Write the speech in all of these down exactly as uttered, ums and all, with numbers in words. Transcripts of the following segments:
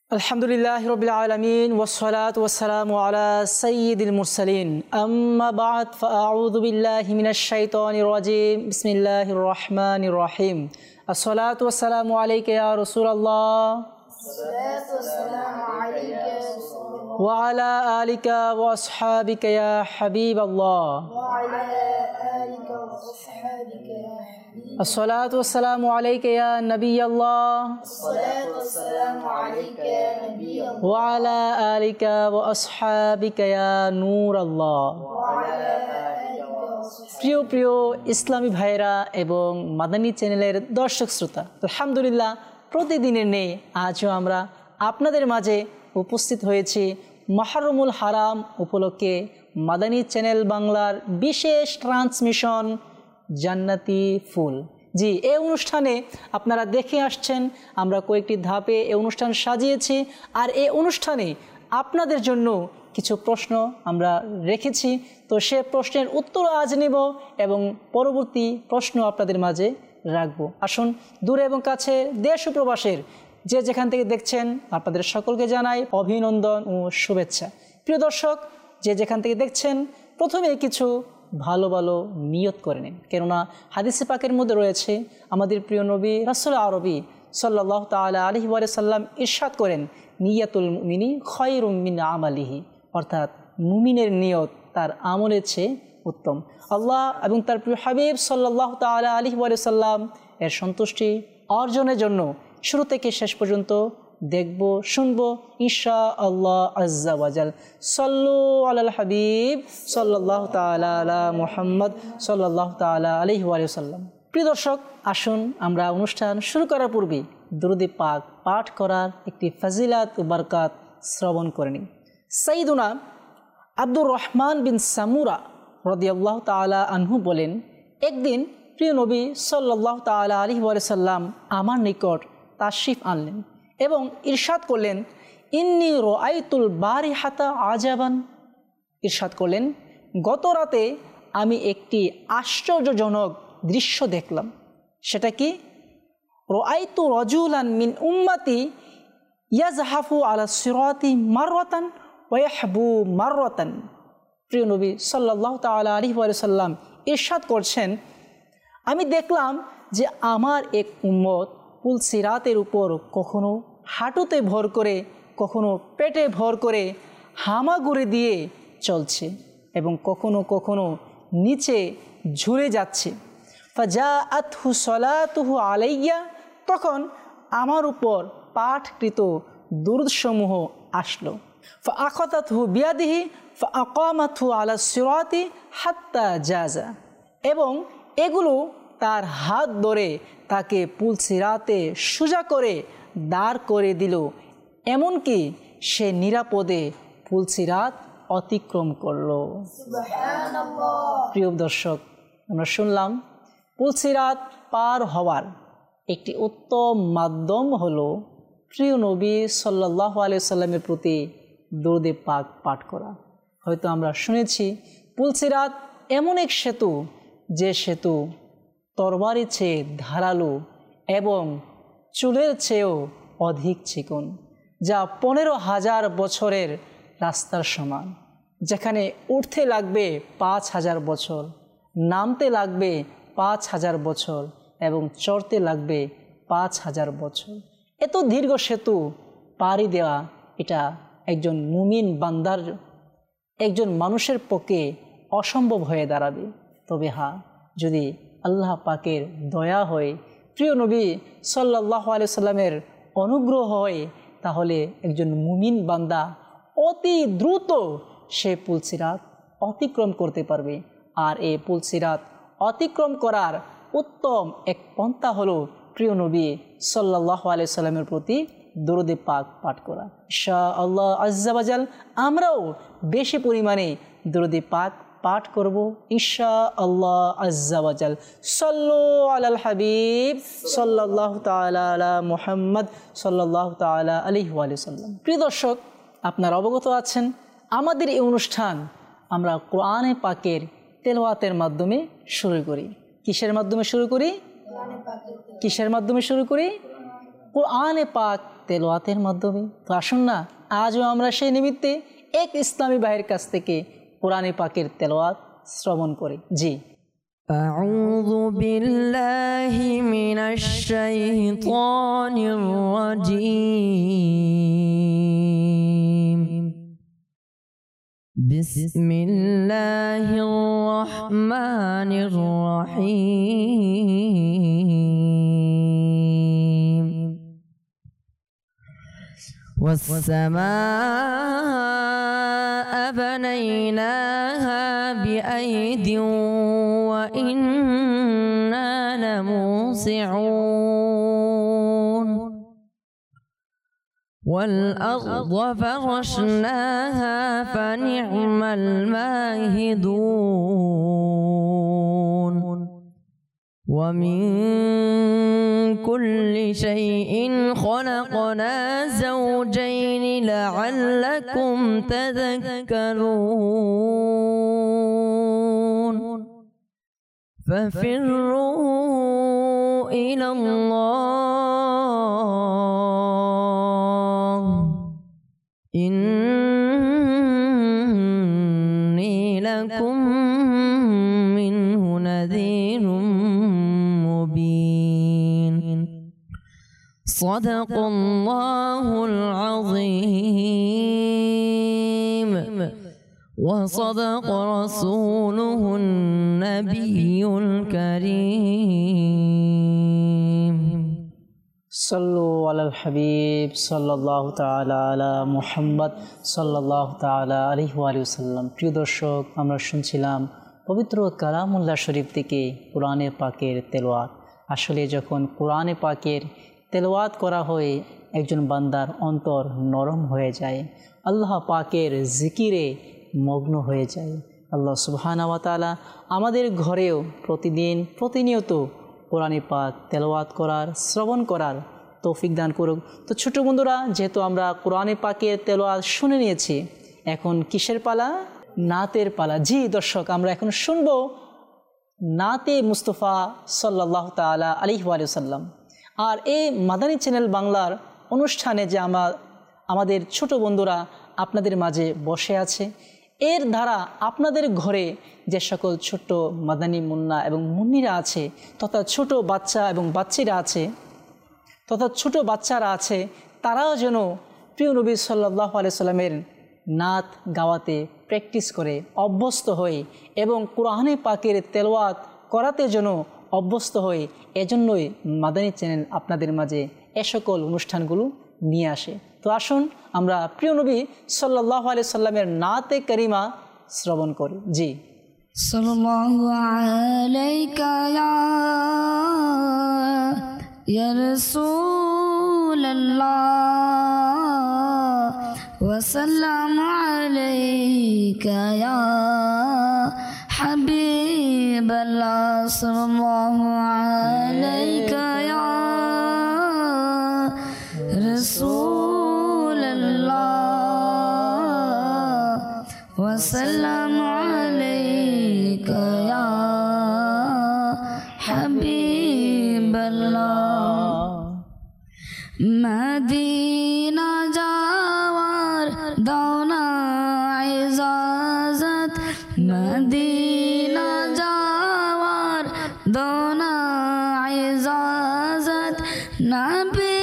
Alhamdulillahi Rabbil Alameen wassalatu wassalamu ala sayyidil mursalin amma ba'd fa'a'udhu billahi minash shaitanir rajim bismillahir rahmanir rahim as-salatu wassalamu alayka ya Rasulallah as-salatu wassalamu alayka ya Rasulallah wa ala alika wa ashabika ya Habiballah wa ala alika wa ashabika ya الصلاة والسلام عليك يا نبي الله الصلاة والسلام عليك يا نبي الله وعلى آلك وأصحابك يا نور الله وعلى آلك وأصحابك প্রিয় প্রিয় ইসলামী ভাইরা এবং মাদানী চ্যানেলের দর্শক শ্রোতা আলহামদুলিল্লাহ প্রতিদিনের নেই আজও আমরা আপনাদের মাঝে উপস্থিত হয়েছি মুহররমুল হারাম উপলক্ষে মাদানী চ্যানেল বাংলার বিশেষ ট্রান্সমিশন জান্নাতি ফুল। জি, এই অনুষ্ঠানে আপনারা দেখে আসছেন আমরা কয়েকটি ধাপে এই অনুষ্ঠান সাজিয়েছি, আর এই অনুষ্ঠানে আপনাদের জন্য কিছু প্রশ্ন আমরা রেখেছি। তো সে প্রশ্নের উত্তর আজ নেব এবং পরবর্তী প্রশ্ন আপনাদের মাঝে রাখবো। আসুন দূরে এবং কাছে দেশ ও প্রবাসের যে যেখান থেকে দেখছেন আপনাদের সকলকে জানাই অভিনন্দন ও শুভেচ্ছা। প্রিয় দর্শক, যে যেখান থেকে দেখছেন প্রথমে কিছু ভালো ভালো নিয়ত করে নিন, কেননা হাদিসে পাকের মধ্যে রয়েছে আমাদের প্রিয় নবী রাসূল আরবি সাল্লাল্লাহু তাআলা আলাইহি ওয়া সাল্লাম ইরশাদ করেন, নিয়াতুল মুমিনি খায়রুম মিন আমালিহি, অর্থাৎ মুমিনের নিয়ত তার আমলের চেয়ে উত্তম। আল্লাহ এবং তার প্রিয় হাবিব সাল্লাল্লাহু তাআলা আলাইহি ওয়া সাল্লাম এর সন্তুষ্টি অর্জনের জন্য শুরু থেকে শেষ পর্যন্ত দেখব, শুনবো ইনশাআল্লাহ আজ্জা ওয়াজাল। সাল্লু আলাল হাবিব সাল্লাল্লাহু তাআলা আলা মুহাম্মদ সাল্লাল্লাহু তাআলা আলাইহি ওয়া সাল্লাম। প্রিয় দর্শক, আসুন আমরা অনুষ্ঠান শুরু করার পূর্বে দুরূদে পাক পাঠ করার একটি ফজিলাত ও বরকত শ্রবণ করে নিই। সাইয়্যিদুনা আব্দুর রহমান বিন সামুরা রাদিয়াল্লাহু তাআলা আনহু বলেন, একদিন প্রিয় নবী সাল্লাল্লাহু তাআলা আলাইহি ওয়া সাল্লাম আমার নিকট তাশরিফ আনলেন এবং ইরশাদ করলেন, ইন্নী রাআইতুল বারিহাতা আজাবান। ইরশাদ করলেন, গত রাতে আমি একটি আশ্চর্যজনক দৃশ্য দেখলাম। সেটা কি? রাআইতু রাজুলান মিন উম্মতি ইয়াজহাফু আলা সিরাতি মাররাতান ওয়া ইয়াহবু মাররাতান। প্রিয় নবী সাল্লাল্লাহু তাআলা আলাইহি ওয়া সাল্লাম ইরশাদ করছেন, আমি দেখলাম যে আমার এক উম্মত পুল সিরাতের উপর কখনো হাঁটুতে ভর করে কখনো পেটে ভর করে হামাগুড়ি দিয়ে চলছে এবং কখনো কখনো নিচে ঝুলে যাচ্ছে। ফাজাআতহু সালাতুহু আলাইয়া, তখন আমার উপর পাঠকৃত দুরূদসমূহ আসলো। ফাআখাযাতহু বিয়াদিহি ফাআকামাতহু আলা সিরাতি হাত্তা জাজা, এবং এগুলো তার হাত ধরে তাকে পুল সিরাতে সোজা করে দাঁড় করে দিল, এমনকি সে নিরাপদে পুল সিরাত অতিক্রম করল। সুবহানাল্লাহ। প্রিয় দর্শক, আমরা শুনলাম পুল সিরাত পার হওয়ার একটি উত্তম মাধ্যম হলো প্রিয় নবী সাল্লাল্লাহু আলাইহি সাল্লামের প্রতি দরুদে পাক পাঠ করা। হয়তো আমরা শুনেছি পুল সিরাত এমন এক সেতু, যে সেতু তরবারির চেয়ে ধারালো এবং চুলের চেয়েও অধিক চিকন, যা পনেরো হাজার বছরের রাস্তার সমান, যেখানে উঠতে লাগবে পাঁচ হাজার বছর, নামতে লাগবে পাঁচ হাজার বছর এবং চড়তে লাগবে পাঁচ হাজার বছর। এত দীর্ঘ সেতু পাড়ি দেওয়া এটা একজন মুমিন বান্দার, একজন মানুষের পক্ষে অসম্ভব হয়ে দাঁড়াবে। তবে হ্যাঁ, যদি আল্লাহ পাকের দয়া হয়, প্রিয় নবী সাল্লাল্লাহু আলাইহি সাল্লামের অনুগ্রহ হয়, তাহলে একজন মুমিন বান্দা অতি দ্রুত সে পুল সিরাত অতিক্রম করতে পারবে। আর এই পুল সিরাত অতিক্রম করার উত্তম এক পন্থা হলো প্রিয় নবী সাল্লাল্লাহু আলাইহি সাল্লামের প্রতি দরুদে পাক পাঠ করা। ইনশাআল্লাহ আজ্জা ওয়াজাল আমরাও বেশি পরিমাণে দরুদে পাক পাঠ করব ইনশাআল্লাহ আজ্জা ওয়াজাল। সাল্লু আলাল হাবিব সাল্লাল্লাহু তাআলা আলা মুহাম্মদ সাল্লাল্লাহু তাআলা আলাইহি ওয়া সাল্লাম। প্রিয় দর্শক, আপনারা অবগত আছেন আমাদের এই অনুষ্ঠান আমরা কোরআনে পাকের তেলাওয়াতের মাধ্যমে শুরু করি। কিসের মাধ্যমে শুরু করি? কিসের মাধ্যমে শুরু করি? কোরআনে পাক তেলাওয়াতের মাধ্যমে। তো আসুন না আজও আমরা সেই নিমিত্তে এক ইসলামী ভাইয়ের কাছ থেকে কোরআনে পাকের তেলাওয়াত শ্রবণ করি। জি। আউযু বিল্লাহি মিনাশ শাইতানির রাজীম। বিসমিল্লাহির রহমানির রহিম। ওয়াস-সামাআ বানাইনাহা বিআইদিন ওয়া ইন্না লামুসিউন। والأرض فرشناها فنعم الماهدون ومن كل شيء خلقنا زوجين لعلكم تذكرون ففروا إلى الله إني لكم منه نذير مبين صدق الله العظيم وصدق رسوله النبي الكريم সাল্লু আলাল হাবিব সাল্লাল্লাহু তাআলা আলা মুহাম্মদ সাল্লাল্লাহু তাআলা আলাইহি ওয়া সাল্লাম। প্রিয় দর্শক, আমরা শুনছিলাম পবিত্র কালামুল্লাহ শরীফ থেকে কোরআনে পাকের তেলাওয়াত। আসলে যখন কোরআনে পাকের তেলাওয়াত করা হয় একজন বান্দার অন্তর নরম হয়ে যায়, আল্লাহ পাকের জিকিরে মগ্ন হয়ে যায়। আল্লাহ সুবহানাহু ওয়া তাআলা আমাদের ঘরেও প্রতিদিন প্রতিনিয়ত কোরআনে পাক তেলাওয়াত করার, শ্রবণ করার তৌফিক দান করুক। তো ছোটো বন্ধুরা, যেহেতু আমরা কোরআনে পাকের তেলাওয়াত শুনে নিয়েছি, এখন কিসের পালা? নাতের পালা। জি দর্শক, আমরা এখন শুনব নাতে মুস্তফা সাল্লাল্লাহু তাআলা আলাইহি ওয়া সাল্লাম। আর এই মাদানী চ্যানেল বাংলার অনুষ্ঠানে যে আমার আমাদের ছোট বন্ধুরা আপনাদের মাঝে বসে আছে, এর দ্বারা আপনাদের ঘরে যে সকল ছোট্ট মাদানী মুন্না এবং মুন্নিরা আছে, তথা ছোট বাচ্চা এবং বাচ্চিরা আছে, তথা ছোট বাচ্চারা আছে, তারাও যেন প্রিয় নবী সাল্লাল্লাহু আলাইহি সাল্লামের নাত গাওয়াতে প্র্যাকটিস করে অভ্যস্ত হয়ে এবং কোরআনে পাকের তেলাওয়াত করাতে যেন অভ্যস্ত হয়ে, এজন্যই মাদানী চ্যানেল আপনাদের মাঝে এ সকল অনুষ্ঠানগুলো নিয়ে আসে। তো আসুন আমরা প্রিয় নবী সাল্লাল্লাহু আলাইহি সাল্লামের নাতে কারিমা শ্রবণ করি। জি। সাল্লাল্লাহু আলাইকা ইয়া রাসূলুল্লাহ ওয়া সাল্লামু আলাইকা ইয়া হাবিবাল্লাহ সাল্লাল্লাহু আলাইকা ইয়া রাসূলুল্লাহ ওয়া সাল্লামু আলাইকা ইয়া হাবিবাল্লাহ। মদিনা যাওয়ার দাওনা ইজাজত, মদিনা যাওয়ার দাওনা ইজাজত, নবী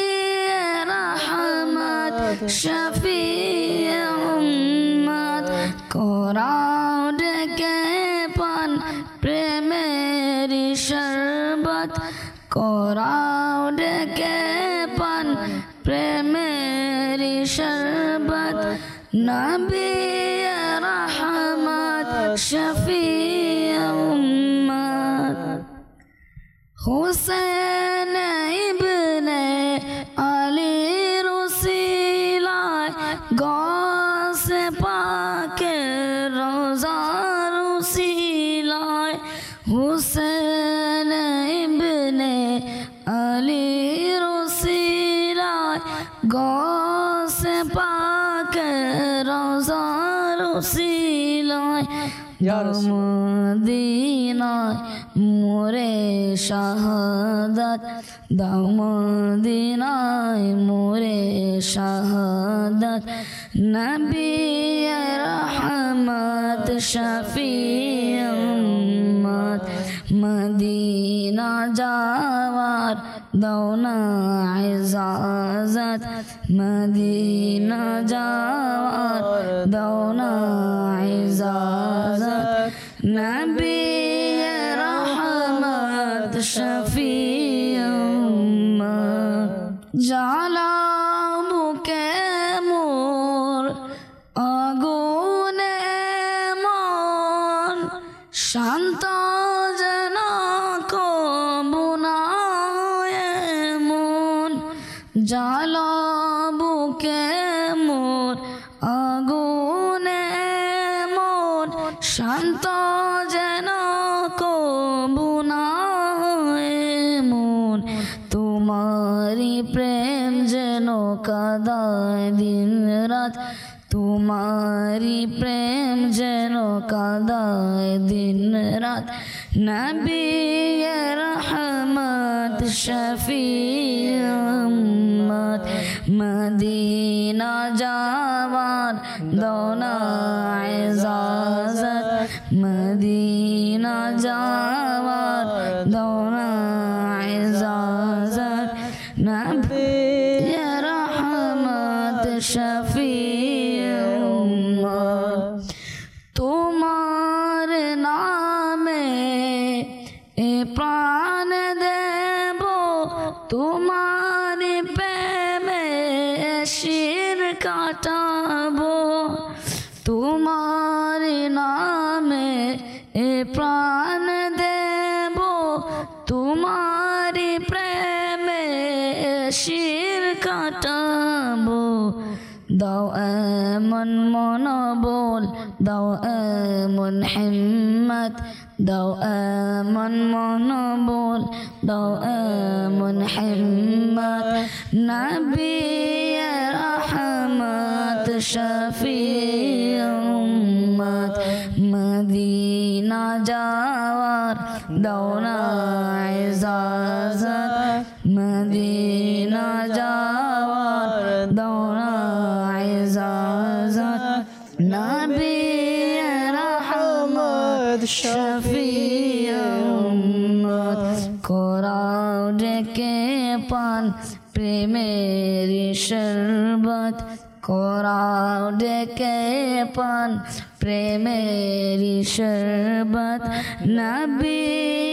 রহমত শফি উম্মত, কোরআন ডেকে পান প্রেমের শরবত, কোরআন ডেকে পান প্রেমের শরবত, নবী রহমত শফি উম্মত। হুসেন ইবনে আলী রুসিলায় গৌসে পাকে রোজা রুসিলায়, হুসেন ইবনে আলী রুসিলায় গৌসে পাকে রোজা রুসিলায়, ইয়া রাসূলুল্লাহ। মদিনায় মোরে শাহাদাত দাও মদিনায় মোরে শাহাদাত নবী রহমত শফি উম্মত মদিনা যাওয়ার দাও না ইজাজত মদিনা যাওয়ার দাও না ইজাজত নবী রহমত শফি উম্মত জালাও বুকে মোর আগুনে মন শান্ত যেন কবু না এমন জালাও বুকে মোর আগুনে মন শান্ত যেন কবু না এমন তোমারি প্রেম যেন কাদায় দিন রাত তোমারি প্রেম যেন কাদায় দিন রাত নবী রহমত শফি উম্মত মদিনা যাওয়ার দাও না ইজাজত মদিনা যাওয়ার দাও না ইজাজত নবী রহমত শফি উম্মত তোমার নামে এ প্রাণ দেব তোমার প্রেমে শির কাটাবো তোমার নামে এ প্রাণ দেব তোমার প্রেমে শির কাটাবো দাও এমন মনোবল দাও এমন হিম্মত দাও এমন মনোবল দাও এমন হিম্মত নবী রহমত শফি উম্মত মদিনা যাওয়ার দাও না ইজাজত মদিনা যাওয়ার দাও না ইজাজত নবী রহমত শফি উম্মত কোরাও ডেকে পান প্রেমের শরবত কোরাও ডেকে পান প্রেমের শরবত নবী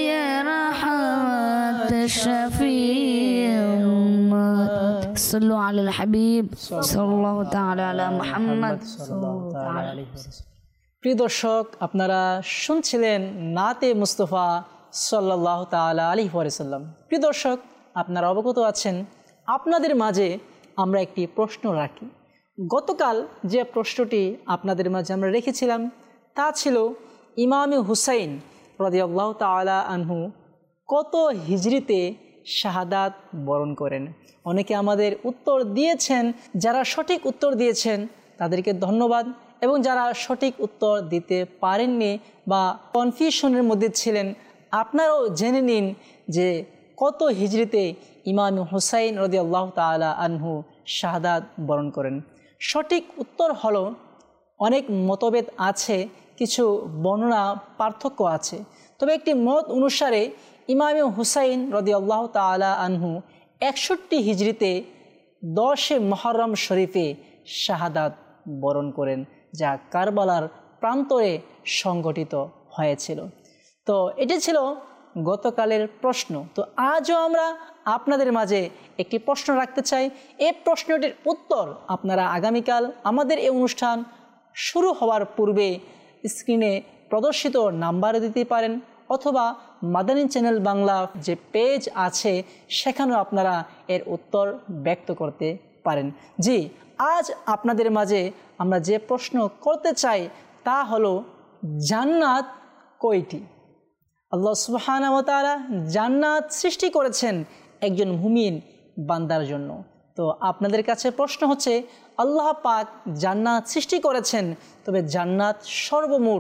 রহমত শফি উম্মত সাল্লু আলাল হাবিব সাল্লাল্লাহু তাআলা আলা মুহাম্মদ সাল্লাল্লাহু তাআলা আলাইহি ওয়াসাল্লাম। প্রিয় দর্শক, আপনারা শুনছিলেন নাতে মুস্তফা সাল্লাল্লাহু তাআলা আলাইহি ওয়াসাল্লাম। প্রিয় দর্শক, আপনারা অবগত আছেন আপনাদের মাঝে আমরা একটি প্রশ্ন রাখি। গতকাল যে প্রশ্নটি আপনাদের মাঝে আমরা রেখেছিলাম তা ছিল ইমামে হুসাইন রাদিয়াল্লাহু তাআলা আনহু কত হিজরিতে শাহাদাত বরণ করেন। অনেকে আমাদের উত্তর দিয়েছেন, যারা সঠিক উত্তর দিয়েছেন তাদেরকে ধন্যবাদ, এবং যারা সঠিক উত্তর দিতে পারেননি বা কনফিউশনের মধ্যে ছিলেন আপনারাও জেনে নিন যে কত হিজরিতে ইমাম হুসাইন রাদিয়াল্লাহু তাআলা আনহু শাহাদাত বরণ করেন। সঠিক উত্তর হলো, অনেক মতভেদ আছে, কিছু বর্ণনা পার্থক্য আছে, তবে একটি মত অনুসারে ইমাম হুসাইন রাদিয়াল্লাহু তাআলা আনহু একষট্টি হিজরিতে দশে মুহররম শরীফে শাহাদাত বরণ করেন, যা কারবালার প্রান্তরে সংগঠিত হয়েছিল। তো এটি ছিল গতকালের প্রশ্ন। তো আজও আমরা আপনাদের মাঝে একটি প্রশ্ন রাখতে চাই। এই প্রশ্নটির উত্তর আপনারা আগামীকাল আমাদের এই অনুষ্ঠান শুরু হওয়ার পূর্বে স্ক্রিনে প্রদর্শিত নাম্বারে দিতে পারেন, অথবা মাদানী চ্যানেল বাংলা যে পেজ আছে সেখানেও আপনারা এর উত্তর ব্যক্ত করতে পারেন। জি, আজ আপনাদের মাঝে আমরা যে প্রশ্ন করতে চাই তা হলো, জান্নাত কয়টি? আল্লাহ সুবহানাহু ওয়া তাআলা জান্নাত সৃষ্টি করেছেন একজন মুমিন বান্দার জন্য। তো আপনাদের কাছে প্রশ্ন হচ্ছে, আল্লাহ পাক জান্নাত সৃষ্টি করেছেন, তবে জান্নাত সর্বমোট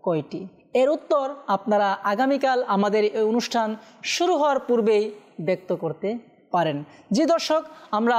কয়টি? এর উত্তর আপনারা আগামীকাল আমাদের এই অনুষ্ঠান শুরু হওয়ার পূর্বেই ব্যক্ত করতে পারেন। জি দর্শক, আমরা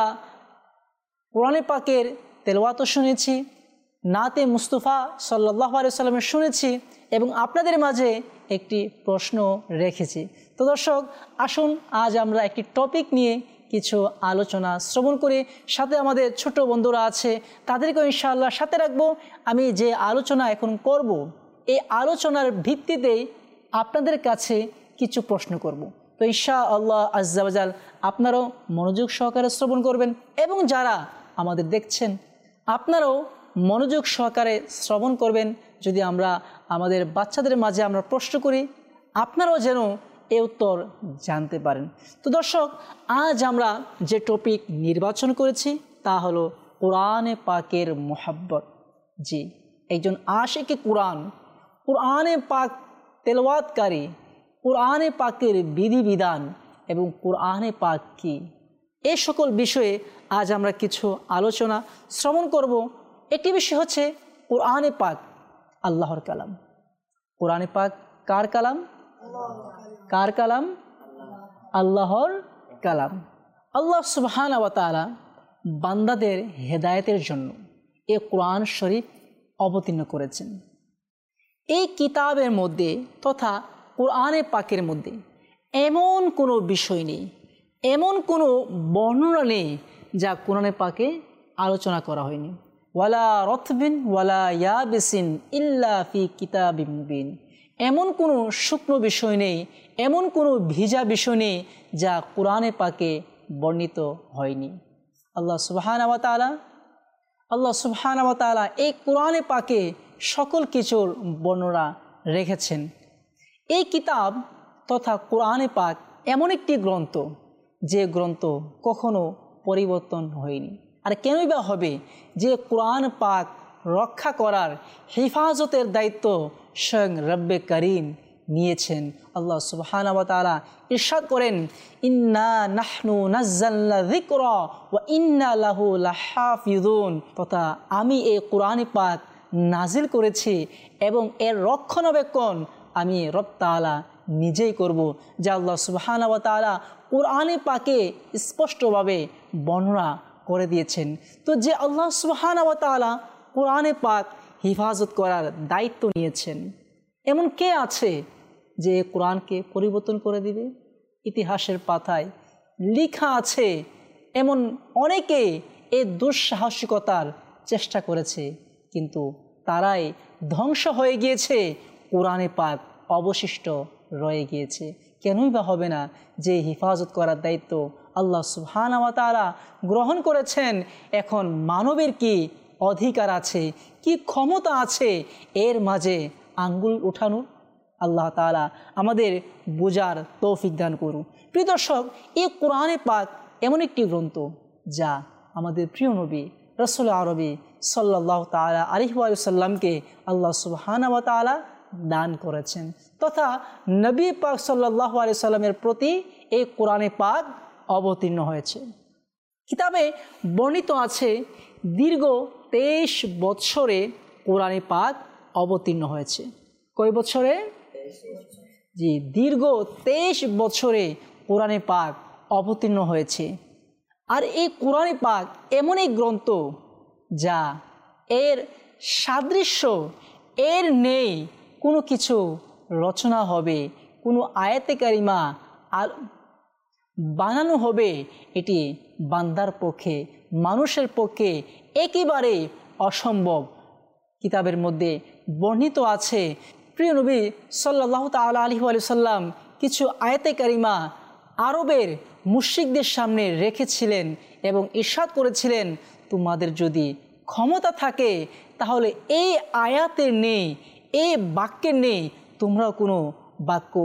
কোরআনে পাকের তেলাওয়াতও শুনেছি, নাতে মুস্তাফা সাল্লাল্লাহু আলাইহি ওয়াসাল্লামের শুনেছি এবং আপনাদের মাঝে একটি প্রশ্ন রেখেছি। তো দর্শক, আসুন আজ আমরা একটি টপিক নিয়ে কিছু আলোচনা শ্রবণ করি। সাথে আমাদের ছোট বন্ধুরা আছে, তাদেরকেও ইনশাআল্লাহ সাথে রাখবো। আমি যে আলোচনা এখন করব, এই আলোচনার ভিত্তিতেই আপনাদের কাছে কিছু প্রশ্ন করব। তো ইনশাআল্লাহ আজ্জা ওয়া জাল আপনারাও মনোযোগ সহকারে শ্রবণ করবেন এবং যারা আমাদের দেখছেন আপনারাও মনোযোগ সহকারে শ্রবণ করবেন। যদি আমরা আমাদের বাচ্চাদের মাঝে আমরা প্রশ্ন করি, আপনারাও যেন এ উত্তর জানতে পারেন। তো দর্শক, আজ আমরা যে টপিক নির্বাচন করেছি তা হলো কোরআনে পাকের মোহাব্বত। জি, একজন আশিকে কোরআন, কোরআনে পাক তেলাওয়াতকারী, কোরআনে পাকের বিধিবিধান এবং কোরআনে পাক কি, এই সকল বিষয়ে আজ আমরা কিছু আলোচনা শ্রবণ করব। একটি বিষয় হচ্ছে কোরআনে পাক আল্লাহর কালাম। কোরআনে পাক কার কালাম? কার কালাম? আল্লাহর কালাম। আল্লাহ সুবহানাহু ওয়া তাআলা বান্দাদের হেদায়েতের জন্য এই কোরআন শরীফ অবতীর্ণ করেছেন। এই কিতাবের মধ্যে তথা কোরআনে পাকের মধ্যে এমন কোনো বিষয় নেই, এমন কোনো বর্ণনা নেই যা কোরআনে পাকে আলোচনা করা হয়নি। ওয়ালা রতবিন ওয়ালা ইয়াবিসিন ইল্লা ফি কিতাবিম মুবিন। এমন কোনো শুকনো বিষয় নেই, এমন কোনো ভিজা বিষয় নেই যা কোরআনে পাকে বর্ণিত হয়নি। আল্লাহ সুবহানাহু ওয়া তাআলা আল্লাহ সুবহানাহু ওয়া তাআলা এই কোরআনে পাকে সকল কিছুর বর্ণনা রেখেছেন। এই কিতাব তথা কোরআনে পাক এমন একটি গ্রন্থ যে গ্রন্থ কখনো পরিবর্তন হয়নি। আর কেনই বা হবে? যে কোরআন পাক রক্ষা করার হেফাজতের দায়িত্ব স্বয়ং রব্বে করিম নিয়েছেন। আল্লাহ সুবহানাহু ওয়া তাআলা ইরশাদ করেন, ইন্না নাহনু নাযালনা যিকরা ওয়া ইন্না লাহু লাহাফিজুন। তথা আমি এই কোরআন পাক নাজিল করেছি এবং এর রক্ষণাবেক্ষণ আমি রব তাআলা নিজেই করব। যা আল্লাহ সুবহানাহু ওয়া তাআলা কোরআনে পাকে স্পষ্টভাবে বর্ণনা করে দিয়েছেন। তো যে আল্লাহ সুবহানাহু ওয়া তাআলা কোরআনে পাক হেফাজত করার দায়িত্ব নিয়েছেন, এমন কে আছে যে কোরআনকে পরিবর্তন করে দিবে? ইতিহাসের পাতায় লেখা আছে এমন অনেকে এই দুঃসাহসিকতার চেষ্টা করেছে, কিন্তু তারাই ধ্বংস হয়ে গিয়েছে, কোরআনে পাক অবশিষ্ট রয়ে গিয়েছে। কেনই বা হবে না? যে হেফাজত করার দায়িত্ব আল্লাহ সুবহানাহু ওয়া তাআলা গ্রহণ করেছেন, এখন মানবের কি অধিকার আছে, কি ক্ষমতা আছে এর মাঝে আঙ্গুল উঠানোর? আল্লাহ তাআলা আমাদের বোঝার তৌফিক দান করুন। প্রিয় দর্শক, এই কোরআনে পাক এমন একটি গ্রন্থ যা আমাদের প্রিয় নবী রাসূল আরবি সাল্লাল্লাহু তাআলা আলাইহি ওয়া সাল্লামকে আল্লাহ সুবহানাহু ওয়া তাআলা দান করেছেন, তথা নবী পাক সাল্লাল্লাহু আলাইহি সাল্লামের প্রতি এই কোরআনে পাক অবতীর্ণ হয়েছে। কিতাবে বর্ণিত আছে দীর্ঘ তেইশ বৎসরে কোরআনে পাক অবতীর্ণ হয়েছে। কয় বছরে? জি, দীর্ঘ তেইশ বছরে কোরআনে পাক অবতীর্ণ হয়েছে। আর এই কোরআনে পাক এমন এক গ্রন্থ যা এর সাদৃশ্য এর নেই কোনো কিছু রচনা হবে, কোনো আয়াতে কারিমা আর বানানো হবে, এটি বান্দার পক্ষে, মানুষের পক্ষে একেবারে অসম্ভব। কিতাবের মধ্যে বর্ণিত আছে প্রিয় নবী সাল্লাল্লাহু তাআলা আলাইহি ওয়া সাল্লাম কিছু আয়াতে কারিমা আরবের মুশরিকদের সামনে রেখেছিলেন এবং ইরশাদ করেছিলেন, তোমাদের যদি ক্ষমতা থাকে তাহলে এই আয়াতের নেই, এই বাক্যের নেই, তোমরাও কোনো বাক্য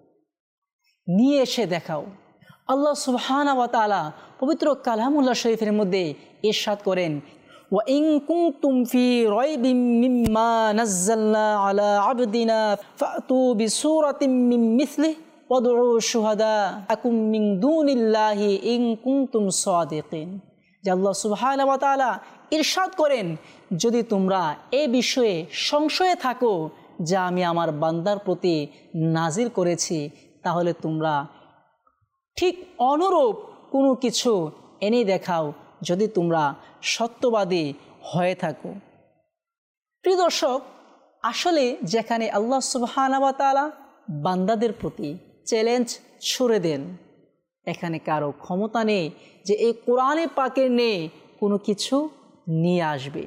নিয়ে এসে দেখাও। আল্লাহ সুবহানাহু ওয়া তাআলা পবিত্র কালামুল্লাহ শরীফের মধ্যে ইরশাদ করেন, ওয়া ইন কুনতুম ফি রাইবিম মিম্মা নাযালনা আলা আবদিনা ফাতু বিসূরাতিন মিন মিসলিহি ওয়াদউ শুহাদাআকুম মিন দুনিল্লাহি ইন কুনতুম সাদিকিন। যে আল্লাহ সুবহানাহু ওয়া তাআলা ইরশাদ করেন, যদি তোমরা এই বিষয়ে সংশয়ে থাকো যা আমি আমার বান্দার প্রতি নাজিল করেছি, তাহলে তোমরা ঠিক অনুরূপ কোনো কিছু এনে দেখাও যদি তোমরা সত্যবাদী হয়ে থাকো। প্রিয় দর্শক, আসলে যেখানে আল্লাহ সুবহানাহু ওয়া তাআলা বান্দাদের প্রতি চ্যালেঞ্জ ছুড়ে দেন, এখানে কারো ক্ষমতা নেই যে এই কোরআনে পাকের নেই কোনো কিছু নিয়ে আসবে।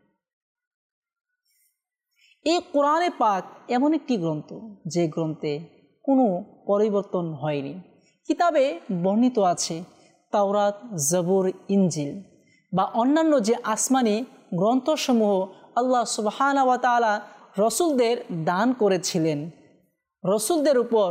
এই কোরআনে পাক এমন একটি গ্রন্থ যে গ্রন্থে কোনো পরিবর্তন হয়নি। কিতাবে বর্ণিত আছে তাওরাত, জবুর, ইনজিল বা অন্যান্য যে আসমানি গ্রন্থসমূহ আল্লাহ সুবহানাহু ওয়া তাআলা রসুলদের দান করেছিলেন, রসুলদের উপর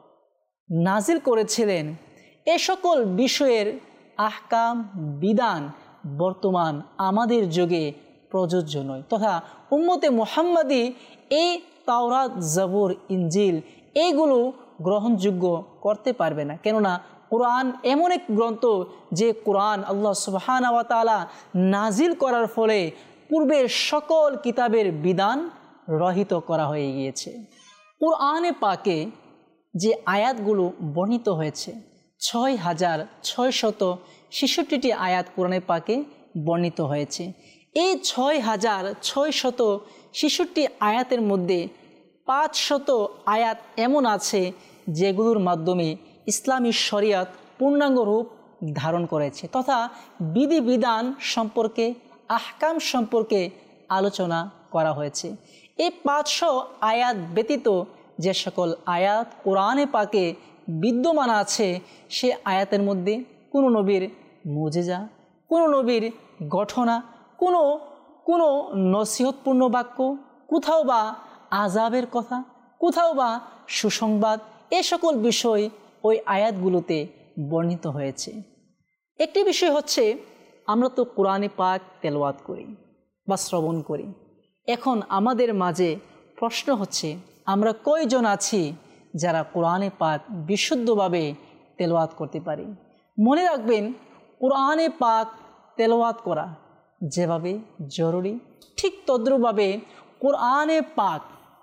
নাজিল করেছিলেন, এ সকল বিষয়ের আহকাম বিধান বর্তমান আমাদের যুগে প্রযোজ্য নয়, তথা উম্মতে মুহাম্মাদি এই তাওরাত, জবুর, ইনজিল এইগুলো গ্রহণযোগ্য করতে পারবে না। কেননা কোরআন এমন এক গ্রন্থ যে কোরআন আল্লাহ সুবহানাহু ওয়া তাআলা নাজিল করার ফলে পূর্বের সকল কিতাবের বিধান রহিত করা হয়ে গিয়েছে। কোরআনে পাকে যে আয়াতগুলো বর্ণিত হয়েছে, ছয় হাজার ছয়শত ছেষট্টিটি আয়াত কোরআনে পাকে বর্ণিত হয়েছে। এই ছয় হাজার ছয়শত ছেষট্টি আয়াতের মধ্যে পাঁচশত আয়াত এমন আছে যেগুলোর মাধ্যমে ইসলামী শরিয়ত পূর্ণাঙ্গ রূপ ধারণ করেছে, তথা বিধিবিধান সম্পর্কে, আহকাম সম্পর্কে আলোচনা করা হয়েছে। এই পাঁচশো আয়াত ব্যতীত যে সকল আয়াত কোরআনে পাকে বিদ্যমান আছে, সে আয়াতের মধ্যে কোনো নবীর মুজিজা, কোনো নবীর ঘটনা, কোনো কোনো নসিহতপূর্ণ বাক্য, কোথাও বা আযাবের কথা, কোথাও বা সুসংবাদ, এ সকল বিষয় ওই আয়াতগুলোতে বর্ণিত হয়েছে। একটি বিষয় হচ্ছে, আমরা তো কোরআনে পাক তেলাওয়াত করি বা শ্রবণ করি। এখন আমাদের মাঝে প্রশ্ন হচ্ছে, আমরা কয়জন আছি যারা কোরআনে পাক বিশুদ্ধভাবে তেলাওয়াত করতে পারি? মনে রাখবেন, কোরআনে পাক তেলাওয়াত করা যেভাবে জরুরি, ঠিক তদ্রূপভাবে কোরআনে পাক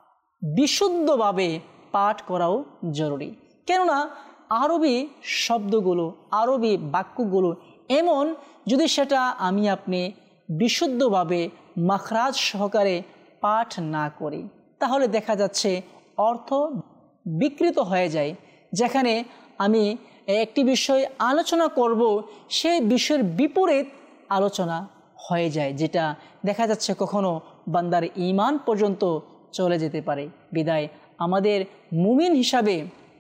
বিশুদ্ধভাবে পাঠ করাও জরুরি। কেননা আরবি শব্দগুলো, আরবি বাক্যগুলো এমন, যদি সেটা আমি আপনি বিশুদ্ধভাবে মাখরাজ সহকারে পাঠ না করি, তাহলে দেখা যাচ্ছে অর্থ বিকৃত হয়ে যায়। যেখানে আমি একটি বিষয় আলোচনা করব, সেই বিষয়ের বিপরীত আলোচনা হয়ে যায়, যেটা দেখা যাচ্ছে কখনো বান্দার ঈমান পর্যন্ত চলে যেতে পারে। বিদায় আমাদের মুমিন হিসাবে,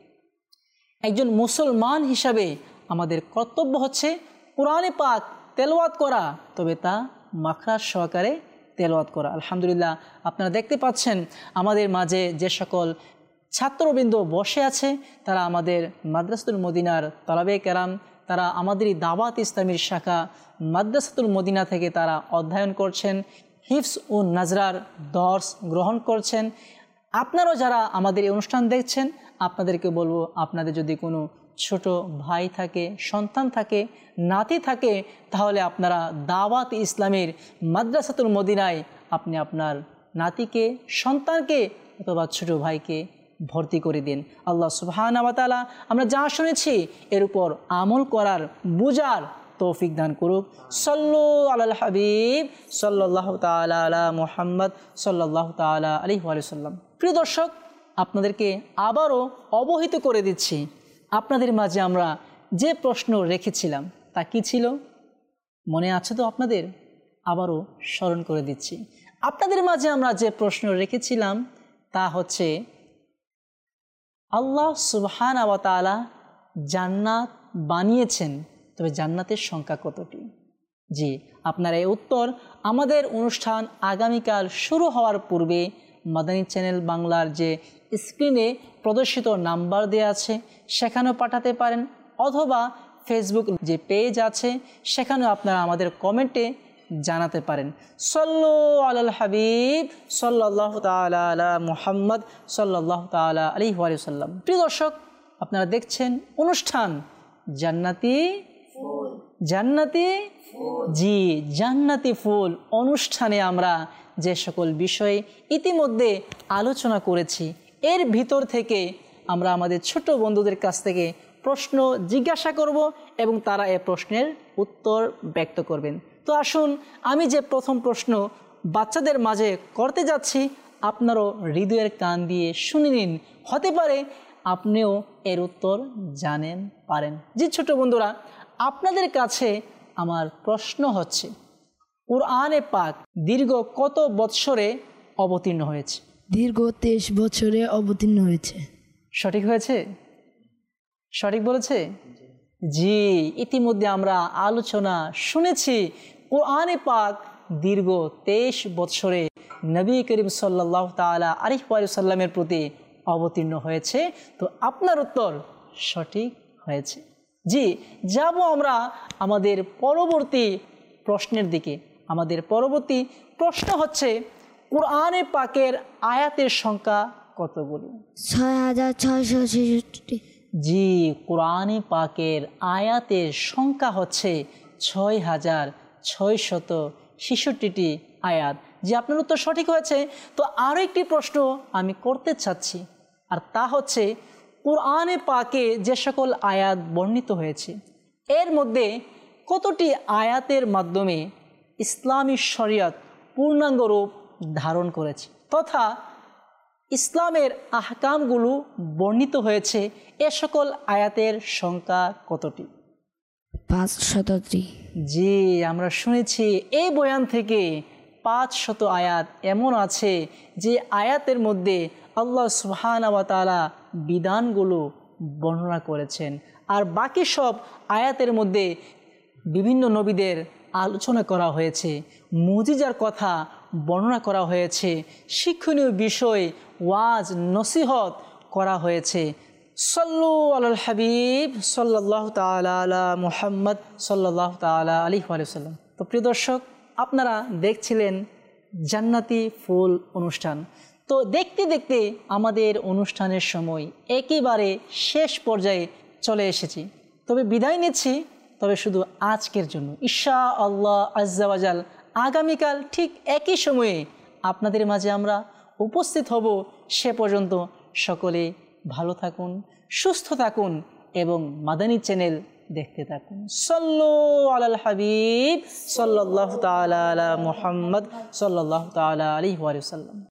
একজন মুসলমান হিসাবে আমাদের কর্তব্য হচ্ছে কোরআনে পাক তেলাওয়াত করা, তবে তা মাখরাজ সহকারে তেলাওয়াত করা। আলহামদুলিল্লাহ, আপনারা দেখতে পাচ্ছেন আমাদের মাঝে যে সকল ছাত্রবৃন্দ বসে আছে, তারা আমাদের মাদ্রাসাতুল মদিনার তলাবে কেরাম, তারা আমাদের দাওয়াত ইসলামীর শাখা মাদ্রাসাতুল মদিনা থেকে তারা অধ্যয়ন করছেন, হিফজ ও নাজরার দর্স গ্রহণ করছেন। আপনারাও যারা আমাদের এই অনুষ্ঠান দেখছেন, আপনাদেরকে বলবো, আপনাদের যদি কোনো ছোট ভাই থাকে, সন্তান থাকে, নাতি থাকে, তাহলে আপনারা দাওয়াত ইসলামের মাদ্রাসাতুল মদিনায় আপনি আপনার নাতিকে, সন্তানকে অথবা ছোট ভাইকে ভর্তি করে দিন। আল্লাহ সুবহানাহু ওয়া তাআলা আমরা যা শুনেছি এর উপর আমল করার, বুঝার তৌফিক দান করুক। সাল্লু আলাল হাবিব সাল্লাল্লাহু তাআলা আলা মুহাম্মদ সাল্লাল্লাহু তাআলা আলাইহি ওয়া সাল্লাম। প্রিয় দর্শক, আপনাদেরকে আবারও অবহিত করে দিচ্ছি, আপনাদের মাঝে আমরা যে প্রশ্ন রেখেছিলাম তা কি ছিল? মনে আছে তো আপনাদের? আবারও স্মরণ করে দিচ্ছি। আপনাদের মাঝে আমরা যে প্রশ্ন রেখেছিলাম তা হচ্ছে, আল্লাহ সুবহানাহু ওয়া তাআলা জান্নাত বানিয়েছেন, তবে জান্নাতের সংখ্যা কতটি? জি, আপনার এই উত্তর আমাদের অনুষ্ঠান আগামীকাল শুরু হওয়ার পূর্বে মাদানী চ্যানেল বাংলার যে স্ক্রিনে প্রদর্শিত নাম্বার দেওয়া আছে সেখানেও পাঠাতে পারেন, অথবা ফেসবুক যে পেজ আছে সেখানেও আপনারা আমাদের কমেন্টে জানাতে পারেন। সাল্লু আলাল হাবিব সাল্লাল্লাহু তাআলা আলা মুহাম্মদ সাল্লাল্লাহু তাআলা আলাইহি ওয়া সাল্লাম। প্রিয় দর্শক, আপনারা দেখছেন অনুষ্ঠান জান্নাতি ফুল। জান্নাতি জি জান্নাতি ফুল অনুষ্ঠানে আমরা যে সকল বিষয়ে ইতিমধ্যে আলোচনা করেছি, এর ভিতর থেকে আমরা আমাদের ছোট বন্ধুদের কাছ থেকে প্রশ্ন জিজ্ঞাসা করব এবং তারা এই প্রশ্নের উত্তর ব্যক্ত করবেন। তো আসুন, আমি যে প্রথম প্রশ্ন বাচ্চাদের মাঝে করতে যাচ্ছি, আপনারও হৃদয়ের কান দিয়ে শুনে নিন, হতে পারে আপনিও এর উত্তর জানেন পারেন। জি ছোট বন্ধুরা, আপনাদের কাছে আমার প্রশ্ন হচ্ছে, কুরআনে পাক দীর্ঘ কত বৎসরে অবতীর্ণ হয়েছে? দীর্ঘ তেইশ বছরে অবতীর্ণ হয়েছে। সঠিক হয়েছে? সঠিক বলেছে? জি, ইতিমধ্যে আমরা আলোচনা শুনেছি কুরআনে পাক দীর্ঘ তেইশ বৎসরে নবী করিম সাল্লাল্লাহু তাআলা আলাইহি ওয়াসাল্লামের প্রতি অবতীর্ণ হয়েছে। তো আপনার উত্তর সঠিক হয়েছে। জি, যাব আমরা আমাদের পরবর্তী প্রশ্নের দিকে। আমাদের পরবর্তী প্রশ্ন হচ্ছে, কুরআনে পাকের আয়াতের সংখ্যা কতগুলো? ছয় হাজার ছয়শো ছেষট্টি। জি, কুরআনে পাকের আয়াতের সংখ্যা হচ্ছে ছয় হাজার ছয়শত ছেষট্টিটি আয়াত। জি, আপনার উত্তর সঠিক হয়েছে। তো আরও একটি প্রশ্ন আমি করতে চাচ্ছি, আর তা হচ্ছে, কুরআনে পাকে যে সকল আয়াত বর্ণিত হয়েছে, এর মধ্যে কতটি আয়াতের মাধ্যমে ইসলামী শরিয়ত পূর্ণাঙ্গ রূপ ধারণ করেছে, তথা ইসলামের আহকামগুলো বর্ণিত হয়েছে, এ সকল আয়াতের সংখ্যা কতটি? পাঁচ শতটি। জি, আমরা শুনেছি এই বয়ান থেকে পাঁচ শত আয়াত এমন আছে যে আয়াতের মধ্যে আল্লাহ সুবহানাহু ওয়া তাআলা বিধানগুলো বর্ণনা করেছেন, আর বাকি সব আয়াতের মধ্যে বিভিন্ন নবীদের আলোচনা করা হয়েছে, মুজিজার কথা বর্ণনা করা হয়েছে, শিক্ষণীয় বিষয় ওয়াজ নসিহত করা হয়েছে। সাল্লু আলাল হাবিব সাল্লাল্লাহু তাআলা আলা মুহাম্মদ সাল্লাল্লাহু তাআলা আলাইহি ওয়াসাল্লাম। তো প্রিয় দর্শক, আপনারা দেখছিলেন জান্নাতি ফুল অনুষ্ঠান। তো দেখতে দেখতে আমাদের অনুষ্ঠানের সময় একেবারে শেষ পর্যায়ে চলে এসেছি। তবে বিদায় নিচ্ছি, তবে শুধু আজকের জন্য। ইনশাআল্লাহ আজ্জা ওয়া জাল আগামীকাল ঠিক একই সময়ে আপনাদের মাঝে আমরা উপস্থিত হব। সে পর্যন্ত সকলে ভালো থাকুন, সুস্থ থাকুন এবং মাদানী চ্যানেল দেখতে থাকুন। সাল্লু আলাল হাবিব সাল্লাল্লাহু তাআলা আলা মুহাম্মদ সাল্লাল্লাহু তাআলা আলাইহি ওয়া সাল্লাম।